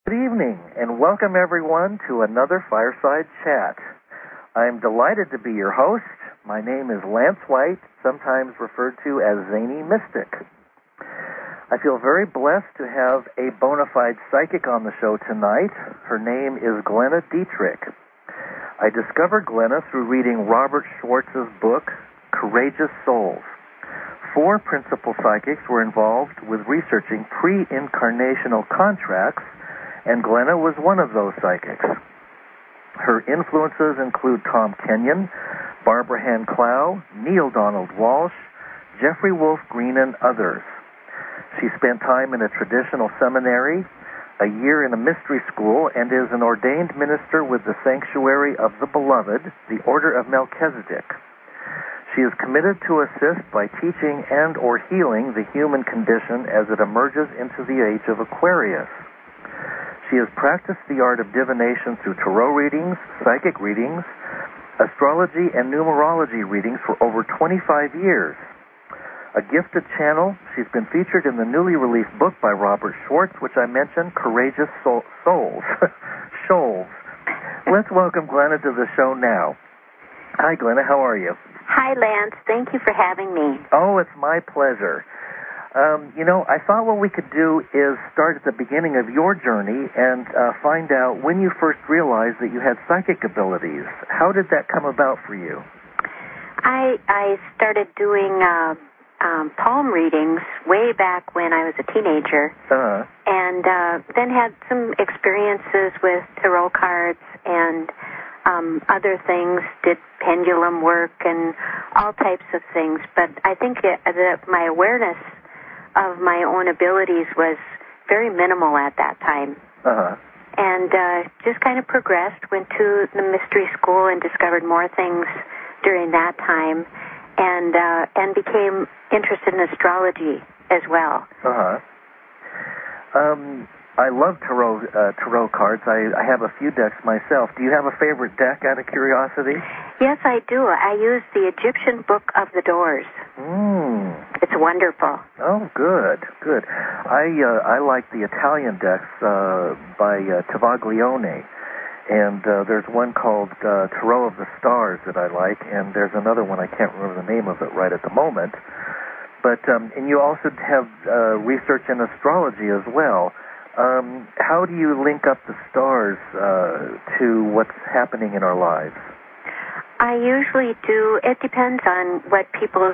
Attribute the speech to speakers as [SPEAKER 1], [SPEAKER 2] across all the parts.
[SPEAKER 1] Good evening, and welcome everyone to another Fireside Chat. I'm delighted to be your host. My name is Lance White, sometimes referred to as Zany Mystic. I feel very blessed to have a bona fide psychic on the show tonight. Her name is Glenna Dietrich. I discovered Glenna through reading Robert Schwartz's book, Courageous Souls. 4 principal psychics were involved with researching pre-incarnational contracts, and Glenna was one of those psychics. Her influences include Tom Kenyon, Barbara Hand Clow, Neil Donald Walsh, Jeffrey Wolf Green, and others. She spent time in a traditional seminary, a year in a mystery school, and is an ordained minister with the Sanctuary of the Beloved, the Order of Melchizedek. She is committed to assist by teaching and or healing the human condition as it emerges into the age of Aquarius. She has practiced the art of divination through tarot readings, psychic readings, astrology, and numerology readings for over 25 years. A gifted channel, she's been featured in the newly released book by Robert Schwartz, which I mentioned, Courageous Souls. Shoals. Let's welcome Glenna to the show now. Hi, Glenna. How are you?
[SPEAKER 2] Hi, Lance. Thank you for having me.
[SPEAKER 1] Oh, it's my pleasure. I thought what we could do is start at the beginning of your journey and find out when you first realized that you had psychic abilities. How did that come about for you?
[SPEAKER 2] I started doing palm readings way back when I was a teenager, and then had some experiences with tarot cards and other things, did pendulum work and all types of things. But I think that my awareness of my own abilities was very minimal at that time. And just kind of progressed, went to the mystery school and discovered more things during that time, and became interested in astrology as well.
[SPEAKER 1] I love tarot cards. I have a few decks myself. Do you have a favorite deck out of curiosity?
[SPEAKER 2] Yes, I do. I use the Egyptian Book of the Doors. It's wonderful.
[SPEAKER 1] Oh, good. I like the Italian decks by Tavaglione. And there's one called Tarot of the Stars that I like, and there's another one, I can't remember the name of it right at the moment. But and you also have research in astrology as well. How do you link up the stars to what's happening in our lives?
[SPEAKER 2] I usually do. It depends on what people's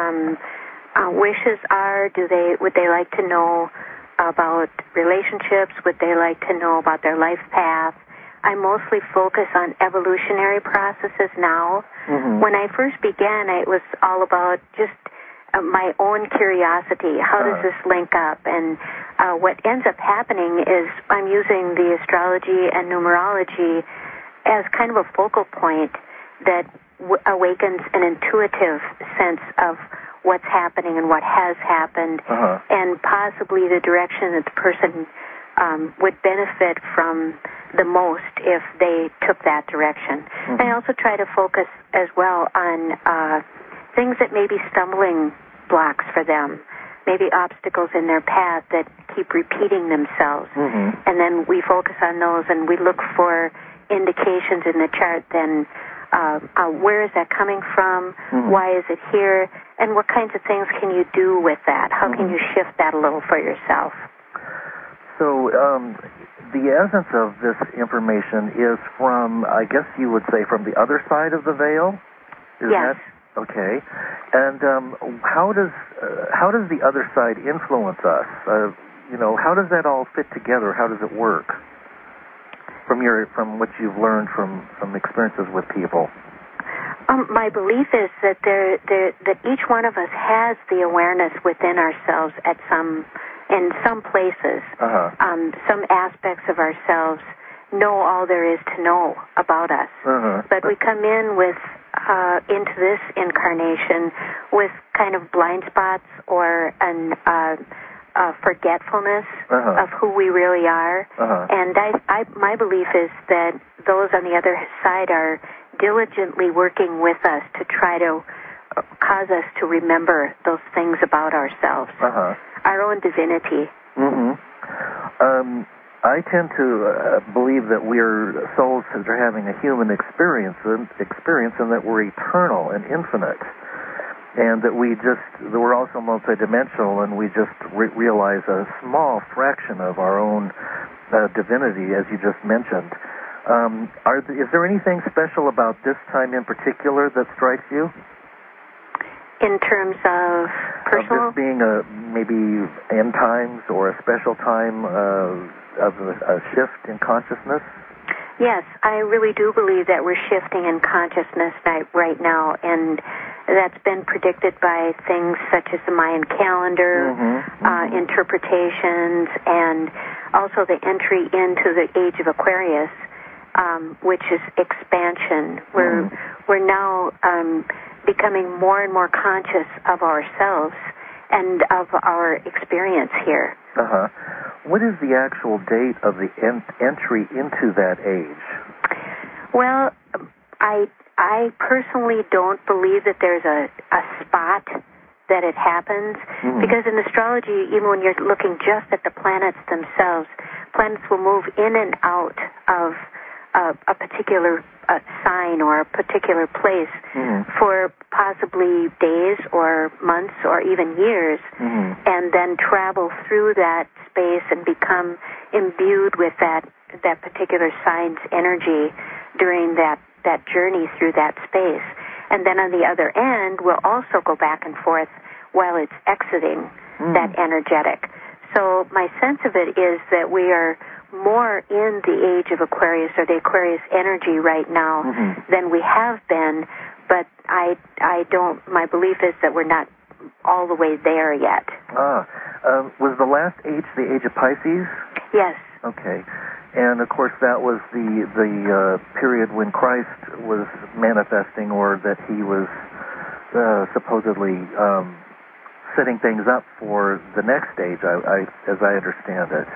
[SPEAKER 2] wishes are. Would they like to know about relationships? Would they like to know about their life path? I mostly focus on evolutionary processes now. When I first began, it was all about just my own curiosity. How does this link up? And what ends up happening is I'm using the astrology and numerology as kind of a focal point that awakens an intuitive sense of what's happening and what has happened, and possibly the direction that the person would benefit from the most if they took that direction. I also try to focus as well on things that may be stumbling blocks for them, maybe obstacles in their path that keep repeating themselves. And then we focus on those and we look for indications in the chart then where is that coming from, why is it here, and what kinds of things can you do with that? How can you shift that a little for yourself?
[SPEAKER 1] So the essence of this information is from, I guess you would say, from the other side of the veil? Is
[SPEAKER 2] yes.
[SPEAKER 1] That, okay. And how does the other side influence us? How does that all fit together? How does it work? From what you've learned from experiences with people.
[SPEAKER 2] My belief is that that each one of us has the awareness within ourselves in some places. Some aspects of ourselves know all there is to know about us. But we come in with into this incarnation with kind of blind spots or an forgetfulness of who we really are. And my belief is that those on the other side are diligently working with us to try to cause us to remember those things about ourselves, our own divinity.
[SPEAKER 1] I tend to believe that we're souls that are having a human experience, and that we're eternal and infinite, and that we're also multidimensional, and we just realize a small fraction of our own divinity, as you just mentioned. Is there anything special about this time in particular that strikes you?
[SPEAKER 2] In terms of personal?
[SPEAKER 1] Of this being maybe end times or a special time of a shift in consciousness?
[SPEAKER 2] Yes, I really do believe that we're shifting in consciousness right now, and that's been predicted by things such as the Mayan calendar, interpretations, and also the entry into the age of Aquarius, which is expansion. We're now becoming more and more conscious of ourselves and of our experience here.
[SPEAKER 1] What is the actual date of the entry into that age?
[SPEAKER 2] Well, I personally don't believe that there's a spot that it happens, because in astrology, even when you're looking just at the planets themselves, planets will move in and out of a particular sign or a particular place for possibly days or months or even years, and then travel through that space and become imbued with that particular sign's energy during that journey through that space. And then on the other end, we'll also go back and forth while it's exiting that energetic. So my sense of it is that we are more in the age of Aquarius, or the Aquarius energy right now, than we have been, but my belief is that we're not all the way there yet.
[SPEAKER 1] Was the last age the age of Pisces?
[SPEAKER 2] Yes.
[SPEAKER 1] Okay. And of course that was the period when Christ was manifesting, or that he was supposedly setting things up for the next stage, as I understand it.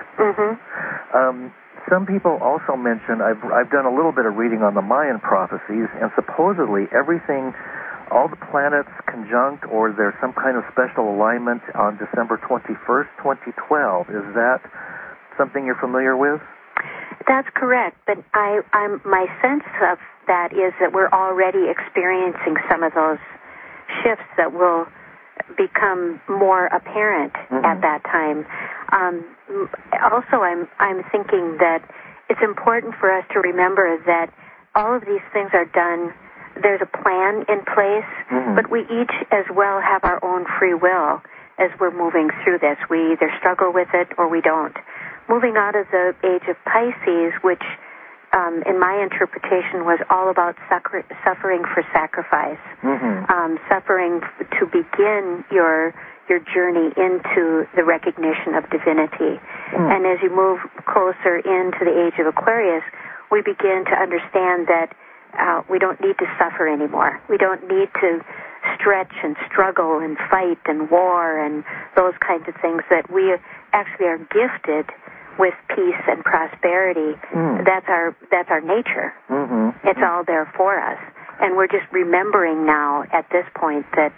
[SPEAKER 1] Some people also mention, I've done a little bit of reading on the Mayan prophecies, and supposedly everything, all the planets conjunct, or there's some kind of special alignment on December 21st, 2012. Is that something you're familiar with?
[SPEAKER 2] That's correct, but my sense of that is that we're already experiencing some of those shifts that will become more apparent at that time. Also, I'm thinking that it's important for us to remember that all of these things are done. There's a plan in place, but we each as well have our own free will as we're moving through this. We either struggle with it or we don't. Moving out of the age of Pisces, which in my interpretation was all about suffering for sacrifice, suffering to begin your journey into the recognition of divinity. And as you move closer into the age of Aquarius, we begin to understand that we don't need to suffer anymore. We don't need to stretch and struggle and fight and war and those kinds of things, that we actually are gifted with peace and prosperity. That's our nature. It's all there for us, and we're just remembering now at this point that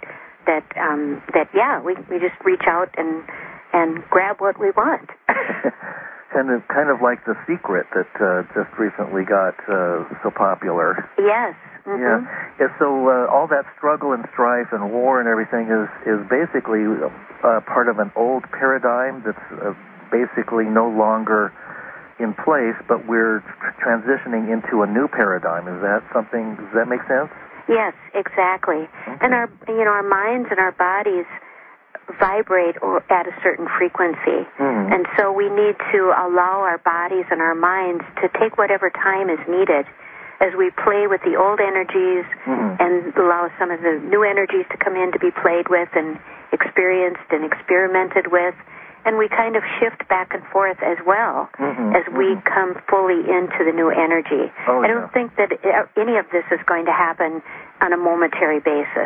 [SPEAKER 2] we just reach out and grab what we want.
[SPEAKER 1] And it's kind of like The Secret that just recently got so popular.
[SPEAKER 2] Yes.
[SPEAKER 1] Yeah. So all that struggle and strife and war and everything is basically part of an old paradigm that's basically no longer in place, but we're transitioning into a new paradigm. Is that something? Does that make sense?
[SPEAKER 2] Yes, exactly. And our minds and our bodies vibrate at a certain frequency, and so we need to allow our bodies and our minds to take whatever time is needed as we play with the old energies and allow some of the new energies to come in to be played with and experienced and experimented with. And we kind of shift back and forth as well as we come fully into the new energy. I don't think that any of this is going to happen on a momentary basis.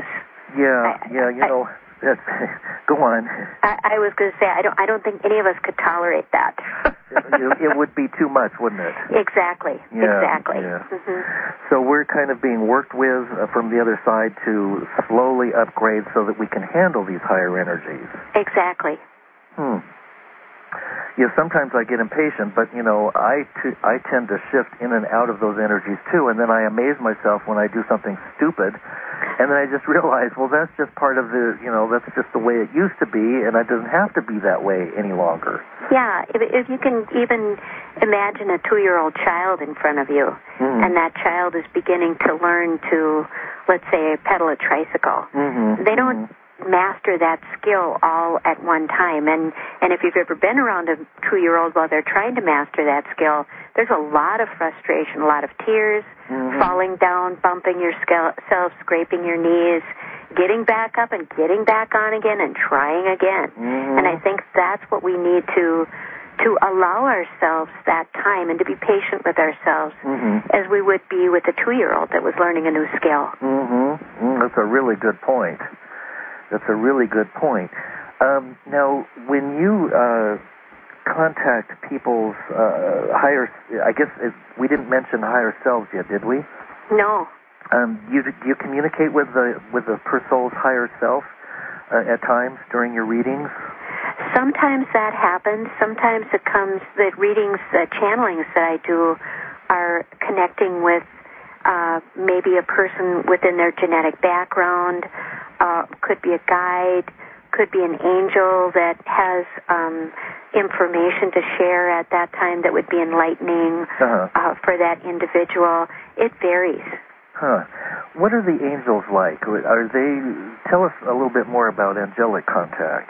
[SPEAKER 1] Go on.
[SPEAKER 2] I was going to say, I don't think any of us could tolerate that.
[SPEAKER 1] It would be too much, wouldn't it?
[SPEAKER 2] Exactly. Exactly.
[SPEAKER 1] Yeah. So we're kind of being worked with from the other side to slowly upgrade so that we can handle these higher energies.
[SPEAKER 2] Exactly.
[SPEAKER 1] sometimes I get impatient, but I tend to shift in and out of those energies too, and then I amaze myself when I do something stupid, and then I just realize, well, that's just part of that's just the way it used to be, and it doesn't have to be that way any longer.
[SPEAKER 2] Yeah, if you can even imagine a 2-year-old child in front of you, and that child is beginning to learn to, let's say, pedal a tricycle. They don't master that skill all at one time, and if you've ever been around a 2-year-old while they're trying to master that skill, there's a lot of frustration, a lot of tears, falling down, bumping yourself, scraping your knees, getting back up and getting back on again and trying again. And I think that's what we need to allow ourselves that time and to be patient with ourselves as we would be with a 2-year-old that was learning a new skill.
[SPEAKER 1] That's a really good point. That's a really good point. Now, when you contact people's higher, I guess we didn't mention higher selves yet, did we?
[SPEAKER 2] No.
[SPEAKER 1] You communicate with the per soul's higher self at times during your readings?
[SPEAKER 2] Sometimes that happens. Sometimes it comes that readings, channelings that I do are connecting with maybe a person within their genetic background. Could be a guide, could be an angel that has information to share at that time that would be enlightening for that individual. It varies.
[SPEAKER 1] What are the angels like? Tell us a little bit more about angelic contact.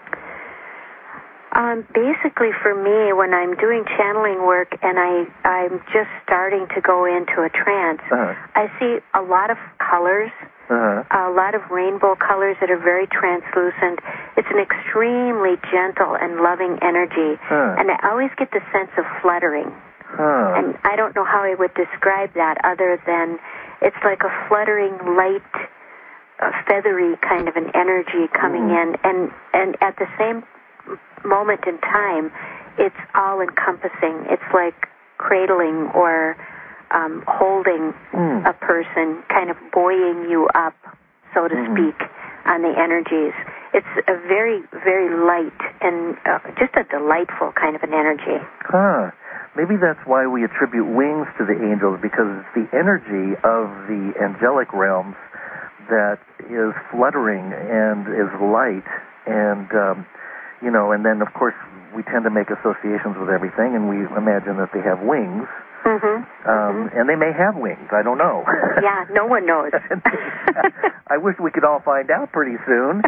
[SPEAKER 2] Basically, for me, when I'm doing channeling work and I'm just starting to go into a trance, I see a lot of colors, a lot of rainbow colors that are very translucent. It's an extremely gentle and loving energy, and I always get the sense of fluttering. And I don't know how I would describe that other than it's like a fluttering, light, feathery kind of an energy coming in, and at the same moment in time, it's all encompassing. It's like cradling or holding a person, kind of buoying you up, so to speak, on the energies. It's a very, very light and just a delightful kind of an energy.
[SPEAKER 1] Maybe that's why we attribute wings to the angels, because it's the energy of the angelic realms that is fluttering and is light, and and then, of course, we tend to make associations with everything, and we imagine that they have wings. And they may have wings. I don't know.
[SPEAKER 2] Yeah, no one knows.
[SPEAKER 1] I wish we could all find out pretty soon.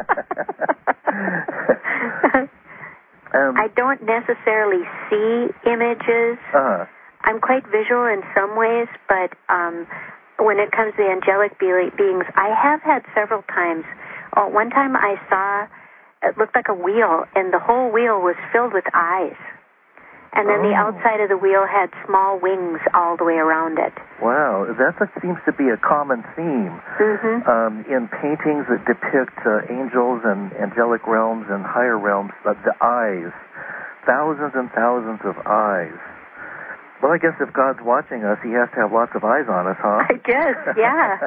[SPEAKER 2] I don't necessarily see images. I'm quite visual in some ways, but when it comes to the angelic beings, I have had several times. One time I saw, it looked like a wheel, and the whole wheel was filled with eyes. And then the outside of the wheel had small wings all the way around it. Wow,
[SPEAKER 1] that seems to be a common theme in paintings that depict angels and angelic realms and higher realms, the eyes, thousands and thousands of eyes. Well, I guess if God's watching us, he has to have lots of eyes on us, huh?
[SPEAKER 2] I guess, yeah.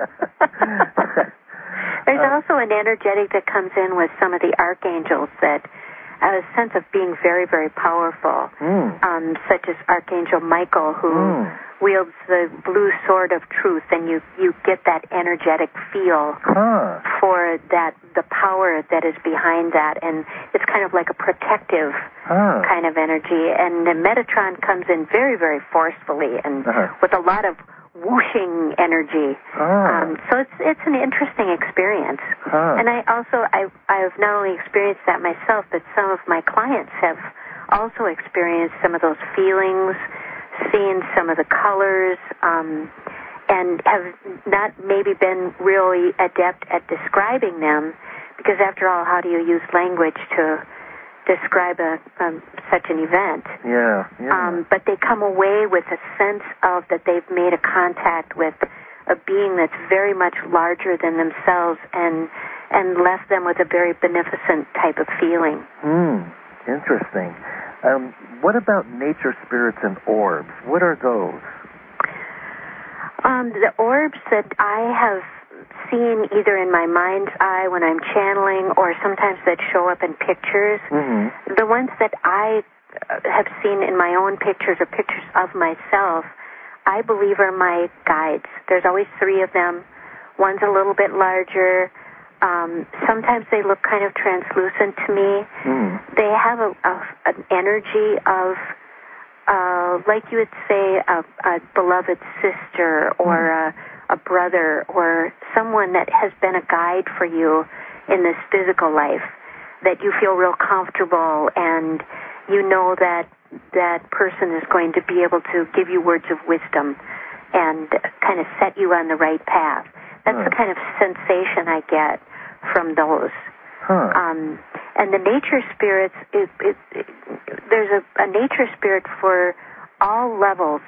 [SPEAKER 2] There's also an energetic that comes in with some of the archangels that a sense of being very, very powerful, such as Archangel Michael, who wields the blue sword of truth, and you get that energetic feel for the power that is behind that, and it's kind of like a protective kind of energy. And the Metatron comes in very, very forcefully and with a lot of whooshing energy. So it's an interesting experience. And I've not only experienced that myself, but some of my clients have also experienced some of those feelings, seen some of the colors, and have not maybe been really adept at describing them, because after all, how do you use language to describe such an event? But they come away with a sense of that they've made a contact with a being that's very much larger than themselves, and left them with a very beneficent type of feeling.
[SPEAKER 1] Interesting. What about nature spirits and orbs? What are those?
[SPEAKER 2] The orbs that I have seen either in my mind's eye when I'm channeling, or sometimes that show up in pictures.
[SPEAKER 1] Mm-hmm.
[SPEAKER 2] The ones that I have seen in my own pictures or pictures of myself, I believe are my guides. There's always 3 of them. One's a little bit larger. Sometimes they look kind of translucent to me. They have an energy of, like you would say, a beloved sister or a brother or someone that has been a guide for you in this physical life, that you feel real comfortable and you know that that person is going to be able to give you words of wisdom and kind of set you on the right path. That's the kind of sensation I get from those. And the nature spirits, there's a nature spirit for all levels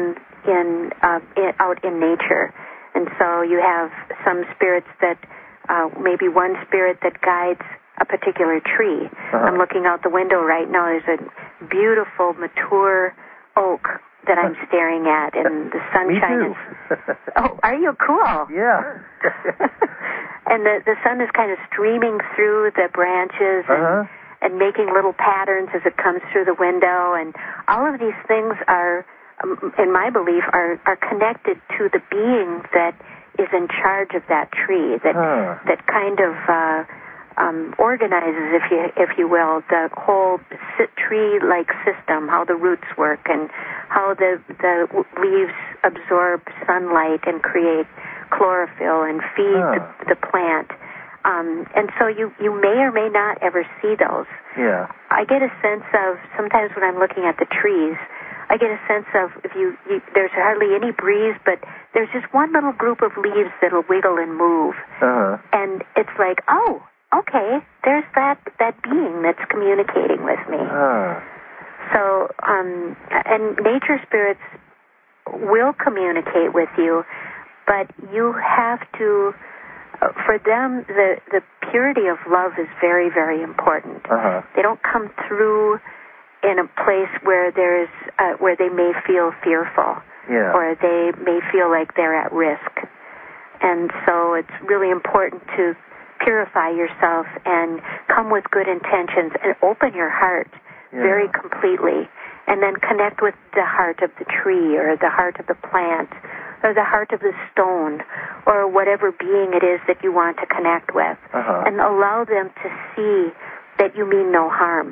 [SPEAKER 2] out in nature. And so you have some spirits that, maybe one spirit that guides a particular tree. I'm looking out the window right now. There's a beautiful, mature oak that I'm staring at, and the sunshine is... Oh, are you? Cool.
[SPEAKER 1] Yeah.
[SPEAKER 2] And the sun is kind of streaming through the branches and making little patterns as it comes through the window, and all of these things are, in my belief, are connected to the being that is in charge of that tree, that kind of organizes, if you will, the whole tree-like system, how the roots work and how the leaves absorb sunlight and create chlorophyll and feed the plant. And so you may or may not ever see those.
[SPEAKER 1] Yeah.
[SPEAKER 2] I get a sense of, sometimes when I'm looking at the trees, I get a sense of there's hardly any breeze, but there's just one little group of leaves that'll wiggle and move. And it's like, oh, okay, there's that being that's communicating with me. So, and nature spirits will communicate with you, but you have to, for them, the purity of love is very, very important. They don't come through in a place where there's where they may feel fearful, or they may feel like they're at risk. And so it's really important to purify yourself and come with good intentions and open your heart very completely, and then connect with the heart of the tree or the heart of the plant or the heart of the stone or whatever being it is that you want to connect with, and allow them to see that you mean no harm.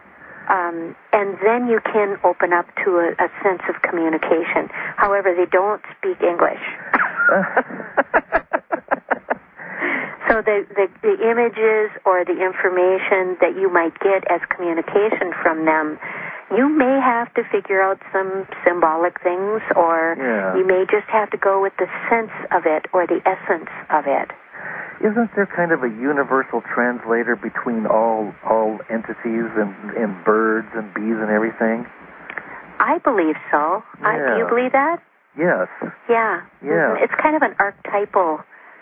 [SPEAKER 2] And then you can open up to a sense of communication. However, they don't speak English. So the images or the information that you might get as communication from them, you may have to figure out some symbolic things, or you may just have to go with the sense of it or the essence of it.
[SPEAKER 1] Isn't there kind of a universal translator between all entities and birds and bees and everything?
[SPEAKER 2] I believe so. Do you believe that?
[SPEAKER 1] Yes.
[SPEAKER 2] Yeah. It's kind of an archetypal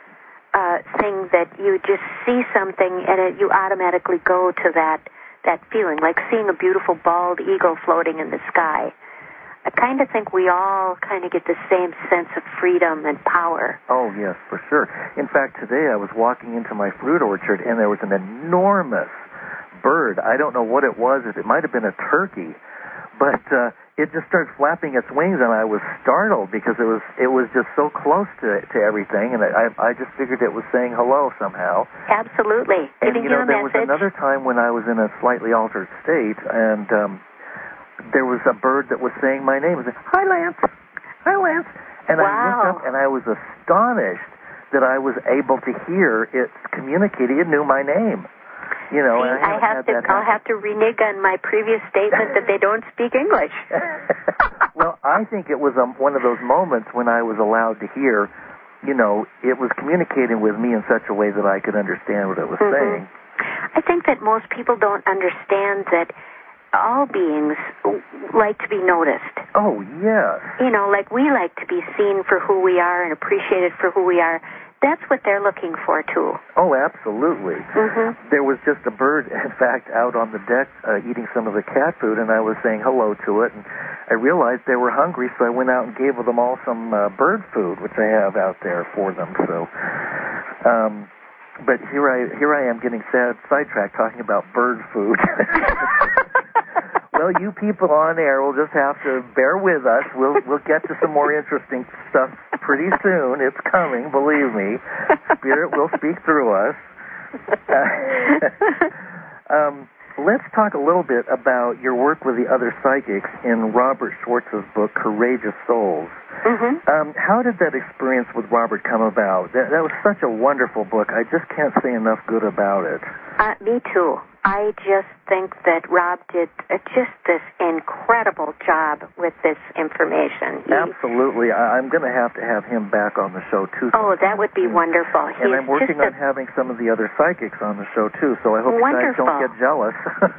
[SPEAKER 2] thing that you just see something and you automatically go to that feeling, like seeing a beautiful bald eagle floating in the sky. I kind of think we all kind of get the same sense of freedom and power. Oh,
[SPEAKER 1] yes, for sure. In fact, today I was walking into my fruit orchard, and there was an enormous bird. I don't know what it was. It might have been a turkey, but it just started flapping its wings, and I was startled because it was just so close to everything, and I just figured it was saying hello somehow.
[SPEAKER 2] Absolutely. Giving you a
[SPEAKER 1] there
[SPEAKER 2] message.
[SPEAKER 1] Was another time when I was in a slightly altered state, and there was a bird that was saying my name. It was like, "Hi, Lance. Hi, Lance." And I looked up, and I was astonished that I was able to hear it communicating. It knew my name. You know,
[SPEAKER 2] see, I'll have to renege on my previous statement that they don't speak English.
[SPEAKER 1] Well, I think it was one of those moments when I was allowed to hear, you know, it was communicating with me in such a way that I could understand what it was saying.
[SPEAKER 2] I think that most people don't understand that all beings like to be noticed.
[SPEAKER 1] Oh, yes.
[SPEAKER 2] You know, like we like to be seen for who we are and appreciated for who we are. That's what they're looking for, too.
[SPEAKER 1] Oh, absolutely. There was just a bird, in fact, out on the deck eating some of the cat food, and I was saying hello to it, and I realized they were hungry, so I went out and gave them all some bird food, which I have out there for them. So But here I am getting sidetracked talking about bird food. Well, you people on air will just have to bear with us. We'll get to some more interesting stuff pretty soon. It's coming, believe me. Spirit will speak through us. Let's talk a little bit about your work with the other psychics in Robert Schwartz's book, Courageous Souls. Mm-hmm. How did that experience with Robert come about? That was such a wonderful book. I just can't say enough good about it.
[SPEAKER 2] Me too. I just think that Rob did just this incredible job with this information.
[SPEAKER 1] Absolutely. I'm going to have him back on the show, too.
[SPEAKER 2] Oh, that would be wonderful.
[SPEAKER 1] And I'm working on having some of the other psychics on the show, too, so I hope you guys don't get jealous.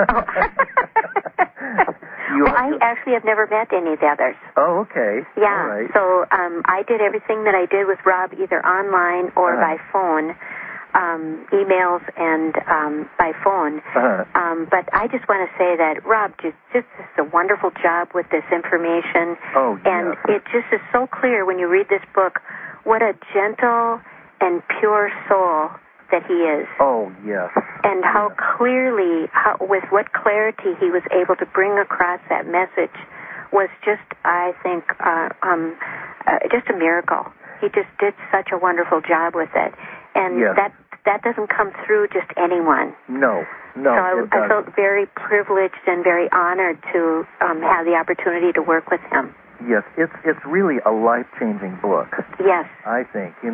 [SPEAKER 2] Well, I actually have never met any of the others.
[SPEAKER 1] Oh, okay.
[SPEAKER 2] Yeah.
[SPEAKER 1] All right.
[SPEAKER 2] So I did everything that I did with Rob either online or by phone. Emails and by phone. But I just want to say that Rob just does a wonderful job with this information.
[SPEAKER 1] Oh, yes.
[SPEAKER 2] And it just is so clear when you read this book what a gentle and pure soul that he is.
[SPEAKER 1] Oh, yes.
[SPEAKER 2] And how clearly, with what clarity he was able to bring across that message was just, I think, just a miracle. He just did such a wonderful job with it. And that doesn't come through just anyone.
[SPEAKER 1] No.
[SPEAKER 2] So I felt very privileged and very honored to have the opportunity to work with him.
[SPEAKER 1] Yes, it's really a life-changing book.
[SPEAKER 2] Yes.
[SPEAKER 1] I think, and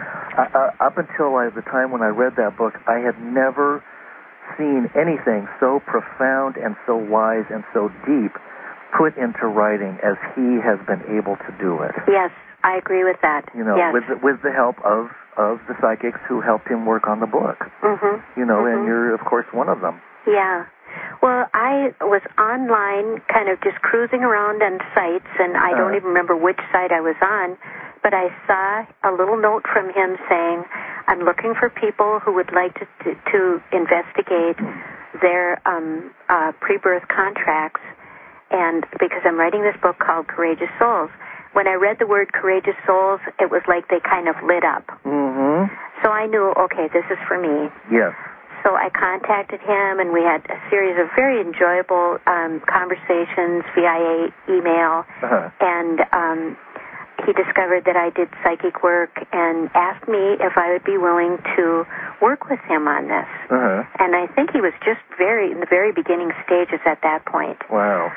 [SPEAKER 1] up until the time when I read that book, I had never seen anything so profound and so wise and so deep put into writing as he has been able to do it.
[SPEAKER 2] Yes, I agree with that. Yes.
[SPEAKER 1] with the help of the psychics who helped him work on the book. Mm-hmm. And you're, of course, one of them.
[SPEAKER 2] Yeah. Well, I was online kind of just cruising around on sites, and I don't even remember which site I was on, but I saw a little note from him saying, I'm looking for people who would like to investigate their pre-birth contracts, and because I'm writing this book called Courageous Souls. When I read the word Courageous Souls, it was like they kind of lit up. Mm-hmm. So I knew, okay, this is for me.
[SPEAKER 1] Yes.
[SPEAKER 2] So I contacted him, and we had a series of very enjoyable conversations via email, and he discovered that I did psychic work and asked me if I would be willing to work with him on this. And I think he was just in the very beginning stages at that point.
[SPEAKER 1] Wow.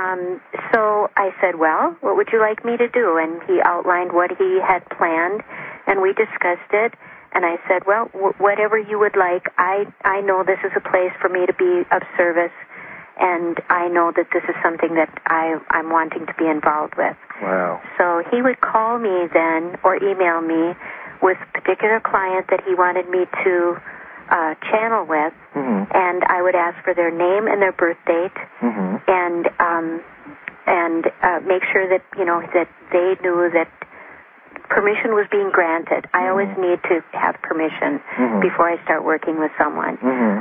[SPEAKER 2] So I said, well, what would you like me to do? And he outlined what he had planned, and we discussed it. And I said, well, whatever you would like. I know this is a place for me to be of service, and I know that this is something that I'm wanting to be involved with.
[SPEAKER 1] Wow.
[SPEAKER 2] So he would call me then or email me with a particular client that he wanted me to channel with, and I would ask for their name and their birth date, and make sure that that they knew that permission was being granted. I always need to have permission before I start working with someone.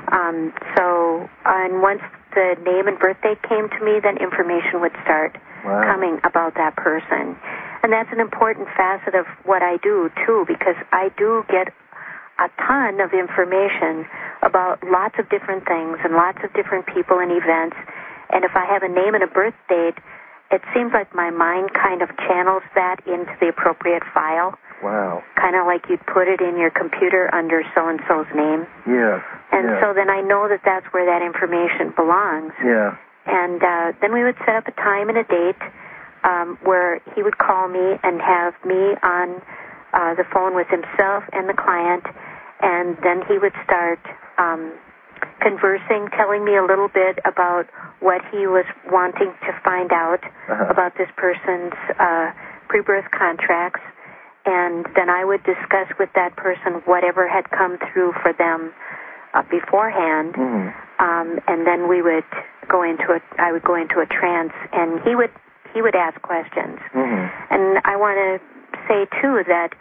[SPEAKER 2] And once the name and birth date came to me, then information would start coming about that person. And that's an important facet of what I do, too, because I do get a ton of information about lots of different things and lots of different people and events. And if I have a name and a birth date, it seems like my mind kind of channels that into the appropriate file.
[SPEAKER 1] Wow.
[SPEAKER 2] Kind of like you'd put it in your computer under so-and-so's name.
[SPEAKER 1] Yes.
[SPEAKER 2] And so then I know that that's where that information belongs.
[SPEAKER 1] Yeah.
[SPEAKER 2] And then we would set up a time and a date where he would call me and have me on the phone with himself and the client, and then he would start conversing, telling me a little bit about what he was wanting to find out about this person's pre-birth contracts, and then I would discuss with that person whatever had come through for them beforehand, and then I would go into a trance, and he would ask questions. And I want to say too that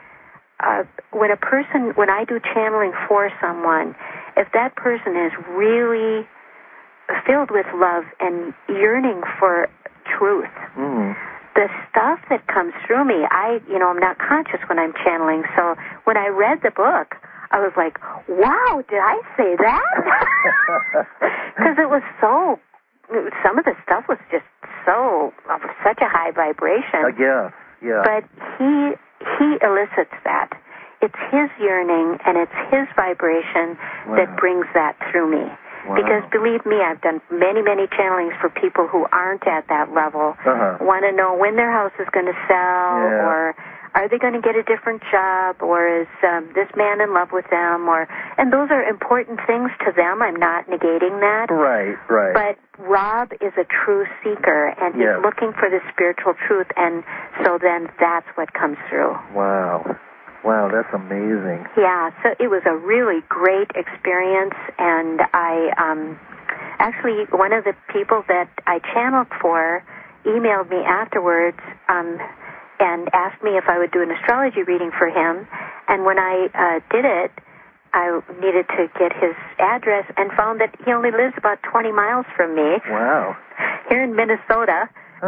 [SPEAKER 2] when I do channeling for someone, if that person is really filled with love and yearning for truth, the stuff that comes through me, I'm not conscious when I'm channeling. So when I read the book, I was like, wow, did I say that? Because it was so, some of the stuff was just so, of such a high vibration.
[SPEAKER 1] Yeah.
[SPEAKER 2] But he elicits that. It's his yearning and it's his vibration that brings that through me.
[SPEAKER 1] Wow.
[SPEAKER 2] Because believe me, I've done many, many channelings for people who aren't at that level, want to know when their house is going to sell, or are they going to get a different job, or is this man in love with them, and those are important things to them. I'm not negating that.
[SPEAKER 1] Right.
[SPEAKER 2] But Rob is a true seeker, and he's looking for the spiritual truth, and so then that's what comes through.
[SPEAKER 1] Wow, that's amazing.
[SPEAKER 2] Yeah, so it was a really great experience, and I actually, one of the people that I channeled for emailed me afterwards and asked me if I would do an astrology reading for him, and when I did it, I needed to get his address and found that he only lives about 20 miles from me.
[SPEAKER 1] Wow.
[SPEAKER 2] Here in Minnesota.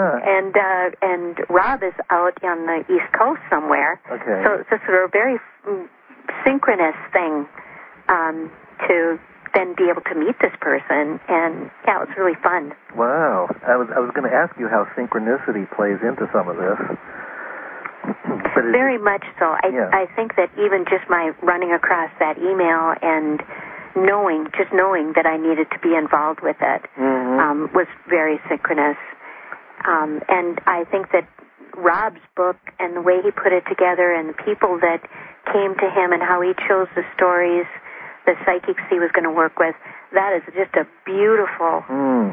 [SPEAKER 2] And Rob is out on the East Coast somewhere.
[SPEAKER 1] Okay.
[SPEAKER 2] So it's a sort of very synchronous thing to then be able to meet this person, and it was really fun.
[SPEAKER 1] Wow. I was going to ask you how synchronicity plays into some of this. But
[SPEAKER 2] very much so. I think that even just my running across that email and knowing that I needed to be involved with it was very synchronous. And I think that Rob's book and the way he put it together and the people that came to him and how he chose the stories, the psychics he was going to work with, that is just a beautiful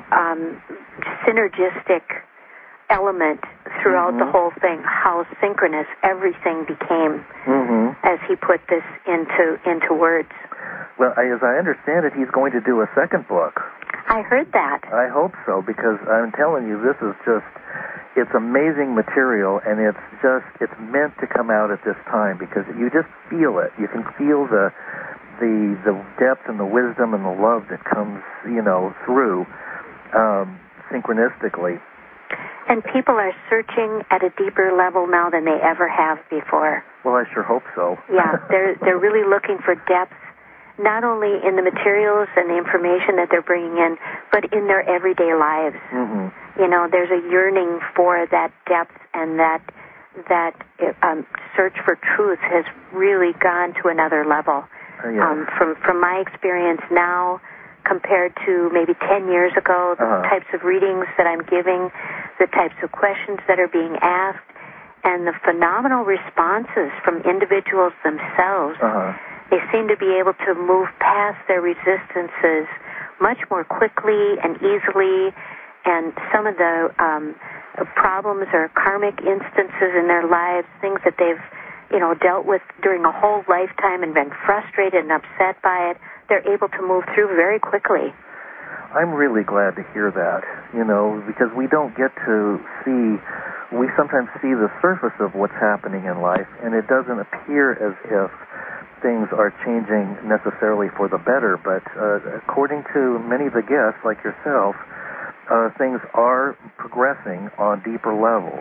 [SPEAKER 2] synergistic element throughout the whole thing, how synchronous everything became as he put this into words.
[SPEAKER 1] Well, as I understand it, he's going to do a second book.
[SPEAKER 2] I heard that.
[SPEAKER 1] I hope so, because I'm telling you, this is just, it's amazing material, and it's meant to come out at this time, because you just feel it. You can feel the depth and the wisdom and the love that comes, through synchronistically.
[SPEAKER 2] And people are searching at a deeper level now than they ever have before.
[SPEAKER 1] Well, I sure hope so.
[SPEAKER 2] Yeah, they're really looking for depth, not only in the materials and the information that they're bringing in, but in their everyday lives. There's a yearning for that depth, and that search for truth has really gone to another level. From my experience now, compared to maybe 10 years ago, the types of readings that I'm giving, the types of questions that are being asked, and the phenomenal responses from individuals themselves. They seem to be able to move past their resistances much more quickly and easily, and some of the problems or karmic instances in their lives, things that they've dealt with during a whole lifetime and been frustrated and upset by it, they're able to move through very quickly.
[SPEAKER 1] I'm really glad to hear that, because we don't get to see, we sometimes see the surface of what's happening in life, and it doesn't appear as if things are changing necessarily for the better, but according to many of the guests, like yourself, things are progressing on deeper levels.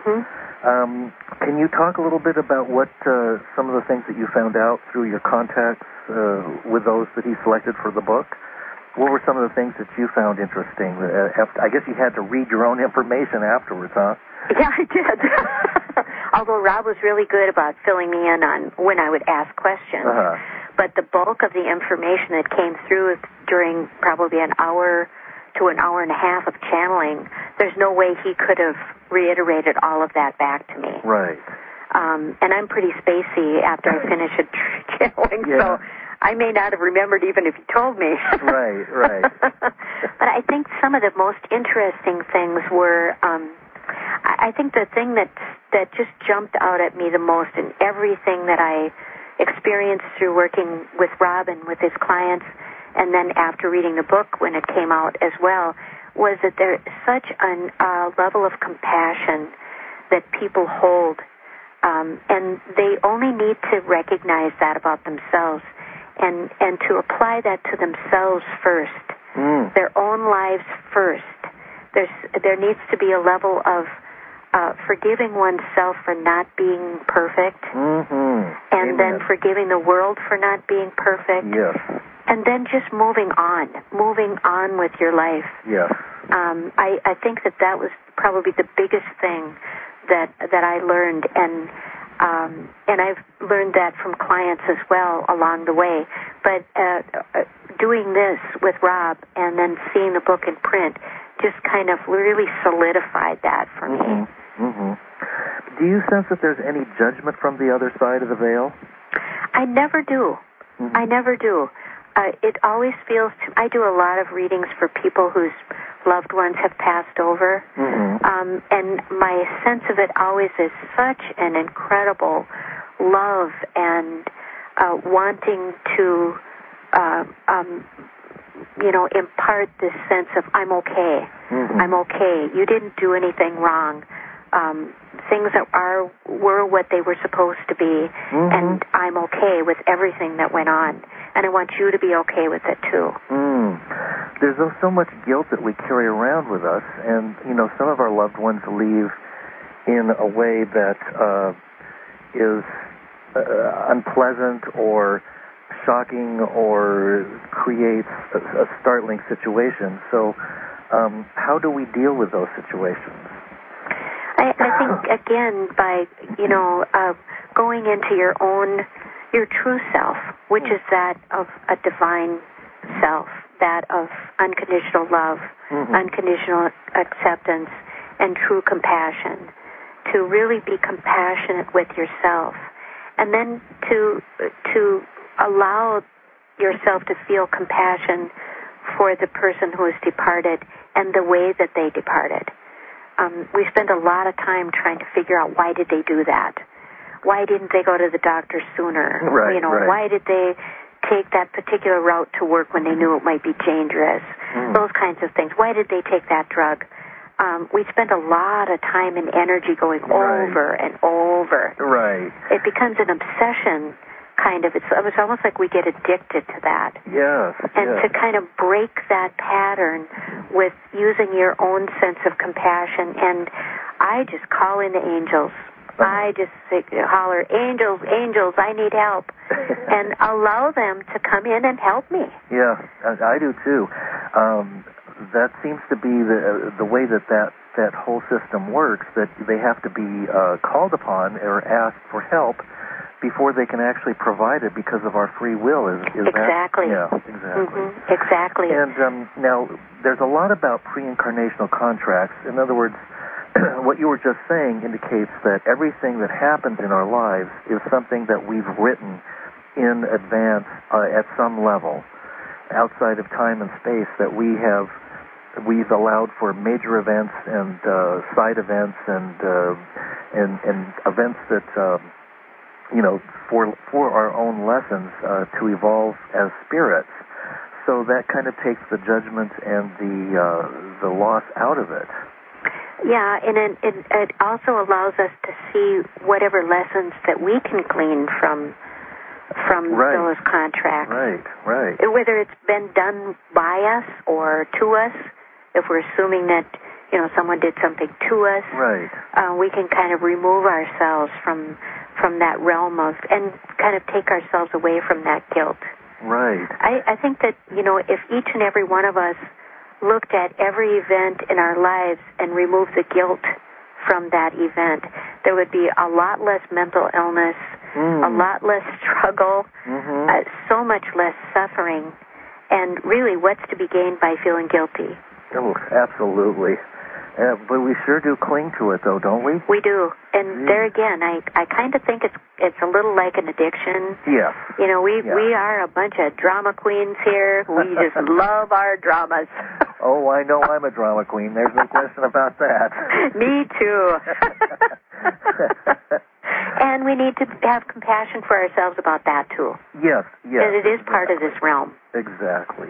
[SPEAKER 1] Can you talk a little bit about what some of the things that you found out through your contacts with those that he selected for the book? What were some of the things that you found interesting? I guess you had to read your own information afterwards, huh?
[SPEAKER 2] Yeah, I did. Although Rob was really good about filling me in on when I would ask questions. But the bulk of the information that came through during probably an hour to an hour and a half of channeling, there's no way he could have reiterated all of that back to me.
[SPEAKER 1] Right.
[SPEAKER 2] And I'm pretty spacey after I finish a channeling, so I may not have remembered even if he told me.
[SPEAKER 1] Right.
[SPEAKER 2] But I think some of the most interesting things were, I think the thing that just jumped out at me the most in everything that I experienced through working with Rob and with his clients, and then after reading the book when it came out as well, was that there's such a level of compassion that people hold, and they only need to recognize that about themselves and to apply that to themselves first, their own lives first. There needs to be a level of forgiving oneself for not being perfect, and then forgiving the world for not being perfect, and then just moving on with your life. I think that was probably the biggest thing that I learned, and I've learned that from clients as well along the way. But doing this with Rob and then seeing the book in print just kind of really solidified that for me.
[SPEAKER 1] Do you sense that there's any judgment from the other side of the veil?
[SPEAKER 2] I never do. I never do. It always feels I do a lot of readings for people whose loved ones have passed over, and my sense of it always is such an incredible love and wanting to impart this sense of I'm okay. I'm okay. You didn't do anything wrong. Things that were what they were supposed to be, and I'm okay with everything that went on. And I want you to be okay with it too.
[SPEAKER 1] There's so much guilt that we carry around with us, and some of our loved ones leave in a way that is unpleasant or shocking or creates a startling situation. So how do we deal with those situations?
[SPEAKER 2] I think, again, by, going into your true self, which is that of a divine self, that of unconditional love, unconditional acceptance, and true compassion, to really be compassionate with yourself, and then to allow yourself to feel compassion for the person who has departed and the way that they departed. We spend a lot of time trying to figure out why did they do that? Why didn't they go to the doctor sooner? Why did they take that particular route to work when they knew it might be dangerous? Those kinds of things. Why did they take that drug? We spend a lot of time and energy going over and over. It becomes an obsession, kind of. It's almost like we get addicted to that. To kind of break that pattern with using your own sense of compassion. And I just call in the angels. I just holler, angels, angels, I need help, and allow them to come in and help me.
[SPEAKER 1] Yeah, I do too. That seems to be the way that whole system works, that they have to be called upon or asked for help before they can actually provide it because of our free will. Is
[SPEAKER 2] exactly.
[SPEAKER 1] That? Yeah, exactly.
[SPEAKER 2] Exactly.
[SPEAKER 1] And now, there's a lot about pre-incarnational contracts. In other words, what you were just saying indicates that everything that happens in our lives is something that we've written in advance at some level, outside of time and space, that we've allowed for major events and side events and events that for our own lessons to evolve as spirits. So that kind of takes the judgment and the loss out of it.
[SPEAKER 2] Yeah, and it also allows us to see whatever lessons that we can glean from those contracts.
[SPEAKER 1] Right.
[SPEAKER 2] Whether it's been done by us or to us, if we're assuming that someone did something to us, we can kind of remove ourselves from that realm of, and kind of take ourselves away from that guilt.
[SPEAKER 1] Right.
[SPEAKER 2] I think that if each and every one of us looked at every event in our lives and removed the guilt from that event, there would be a lot less mental illness, a lot less struggle, so much less suffering, and really what's to be gained by feeling guilty?
[SPEAKER 1] Oh, absolutely. But we sure do cling to it, though, don't we?
[SPEAKER 2] We do. And there again, I kind of think it's a little like an addiction.
[SPEAKER 1] Yes.
[SPEAKER 2] We are a bunch of drama queens here. We just love our dramas.
[SPEAKER 1] Oh, I know I'm a drama queen. There's no question about that.
[SPEAKER 2] Me too. And we need to have compassion for ourselves about that too.
[SPEAKER 1] Yes.
[SPEAKER 2] And it is part of this realm.
[SPEAKER 1] Exactly.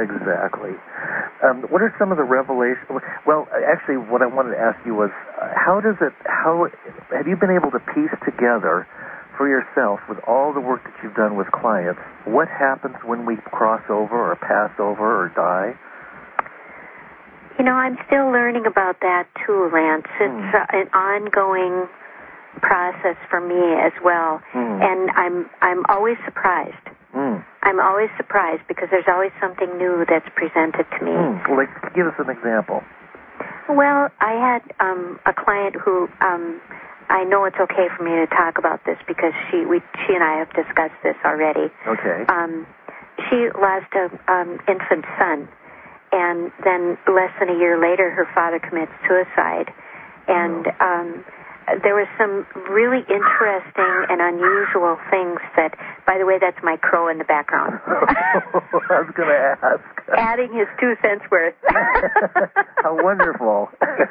[SPEAKER 1] What are some of the revelations? Well, actually, what I wanted to ask you was, how have you been able to piece together for yourself, with all the work that you've done with clients, what happens when we cross over or pass over or die?
[SPEAKER 2] You know, I'm still learning about that too, Lance. It's an ongoing process for me as well, and I'm always surprised. I'm always surprised because there's always something new that's presented to me.
[SPEAKER 1] Like, give us an example.
[SPEAKER 2] Well, I had a client who I know it's okay for me to talk about this because she and I have discussed this already.
[SPEAKER 1] Okay.
[SPEAKER 2] She lost an infant son, and then less than a year later, her father commits suicide, and there was some really interesting and unusual things that, by the way, that's my crow in the background.
[SPEAKER 1] I was going to ask.
[SPEAKER 2] Adding his 2 cents worth.
[SPEAKER 1] How wonderful.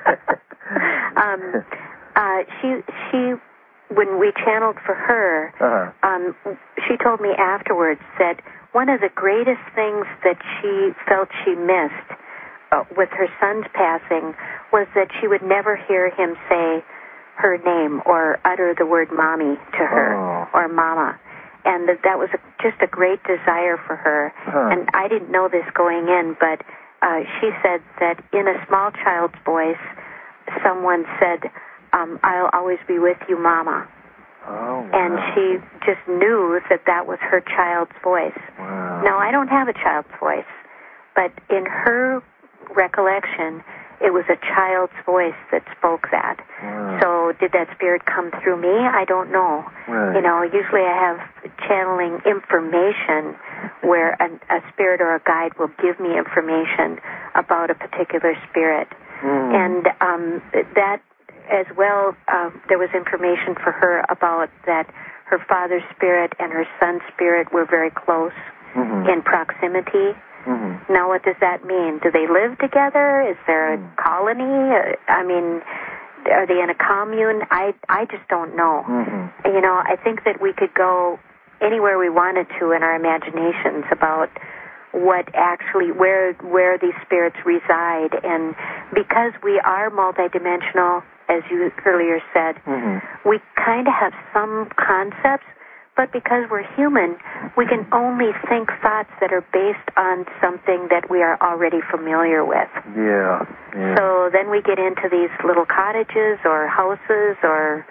[SPEAKER 2] She, when we channeled for her, she told me afterwards that one of the greatest things that she felt she missed with her son's passing was that she would never hear him say her name or utter the word mommy to her or mama, and that was just a great desire for her. And I didn't know this going in, but she said that in a small child's voice, someone said, I'll always be with you, mama.
[SPEAKER 1] Oh, wow.
[SPEAKER 2] And she just knew that was her child's voice.
[SPEAKER 1] Wow.
[SPEAKER 2] Now, I don't have a child's voice, but in her recollection, it was a child's voice that spoke that.
[SPEAKER 1] Wow.
[SPEAKER 2] So did that spirit come through me? I don't know.
[SPEAKER 1] Right.
[SPEAKER 2] You know, usually I have channeling information where a spirit or a guide will give me information about a particular spirit. And that as well, there was information for her about that her father's spirit and her son's spirit were very close in proximity. Now, what does that mean? Do they live together? Is there a colony? I mean, are they in a commune? I just don't know. You know, I think that we could go anywhere we wanted to in our imaginations about what actually, where these spirits reside. And because we are multidimensional, as you earlier said, we kind of have some concepts, but because we're human, we can only think thoughts that are based on something that we are already familiar with.
[SPEAKER 1] Yeah.
[SPEAKER 2] So then we get into these little cottages or houses, or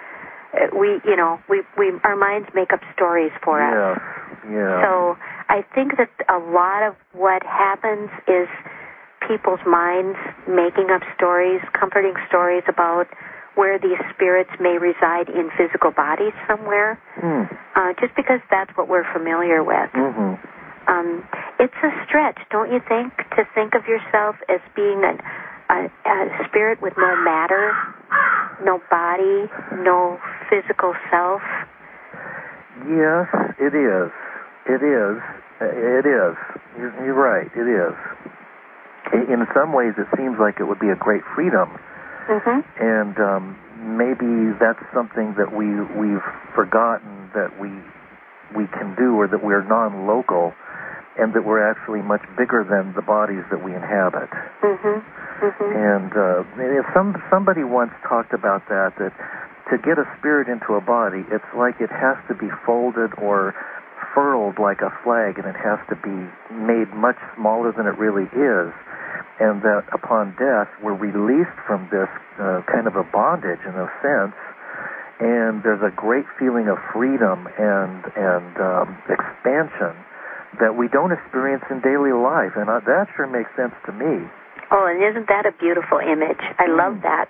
[SPEAKER 2] our minds make up stories for us.
[SPEAKER 1] Yeah.
[SPEAKER 2] So I think that a lot of what happens is people's minds making up stories, comforting stories about where these spirits may reside in physical bodies somewhere, just because that's what we're familiar with. It's a stretch, don't you think, to think of yourself as being a spirit with no matter, no body, no physical self?
[SPEAKER 1] Yes, it is. It is. It is. You're right. It is. In some ways, it seems like it would be a great freedom. And maybe that's something that we've forgotten that we can do, or that we're non-local, and that we're actually much bigger than the bodies that we inhabit. And somebody once talked about that to get a spirit into a body, it's like it has to be folded or furled like a flag, and it has to be made much smaller than it really is. And that upon death, we're released from this kind of a bondage in a sense, and there's a great feeling of freedom and expansion that we don't experience in daily life, and that sure makes sense to me.
[SPEAKER 2] Oh, and isn't that a beautiful image? I love that.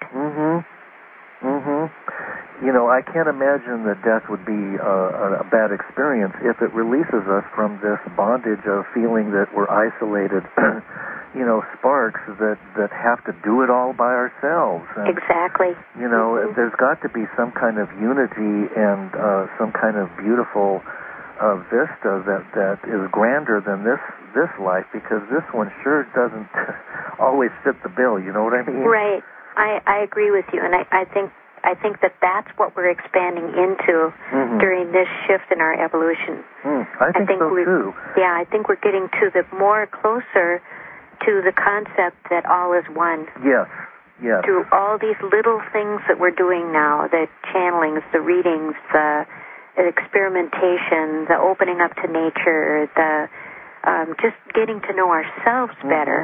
[SPEAKER 1] You know, I can't imagine that death would be a bad experience if it releases us from this bondage of feeling that we're isolated, sparks that have to do it all by ourselves. And,
[SPEAKER 2] exactly.
[SPEAKER 1] You know, there's got to be some kind of unity and some kind of beautiful vista that is grander than this life, because this one sure doesn't always fit the bill. You know what I mean?
[SPEAKER 2] Right. I agree with you, and I think that's what we're expanding into during this shift in our evolution.
[SPEAKER 1] I think so too.
[SPEAKER 2] Yeah, I think we're getting to the more closer to the concept that all is one.
[SPEAKER 1] Yes.
[SPEAKER 2] Through all these little things that we're doing now, the channelings, the readings, the experimentation, the opening up to nature, the just getting to know ourselves better.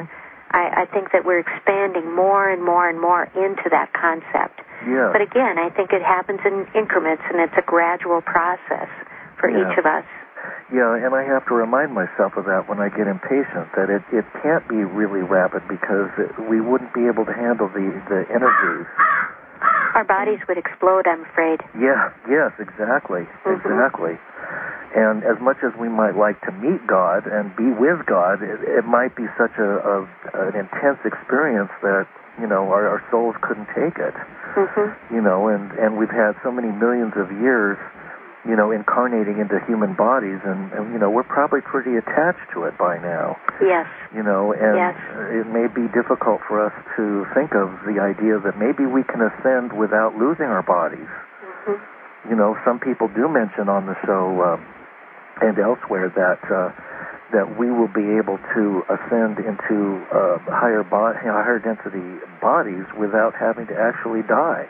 [SPEAKER 2] I think that we're expanding more and more and more into that concept.
[SPEAKER 1] Yeah.
[SPEAKER 2] But again, I think it happens in increments, and it's a gradual process for each of us.
[SPEAKER 1] Yeah, and I have to remind myself of that when I get impatient, that it can't be really rapid because we wouldn't be able to handle the energies.
[SPEAKER 2] Our bodies would explode, I'm afraid.
[SPEAKER 1] Yeah, yes, exactly, exactly. And as much as we might like to meet God and be with God, it might be such an intense experience that, you know, our souls couldn't take it. You know, and we've had so many millions of years, you know, incarnating into human bodies, and you know, we're probably pretty attached to it by now.
[SPEAKER 2] Yes.
[SPEAKER 1] You know, and it may be difficult for us to think of the idea that maybe we can ascend without losing our bodies. You know, some people do mention on the show and elsewhere that we will be able to ascend into higher density bodies without having to actually die.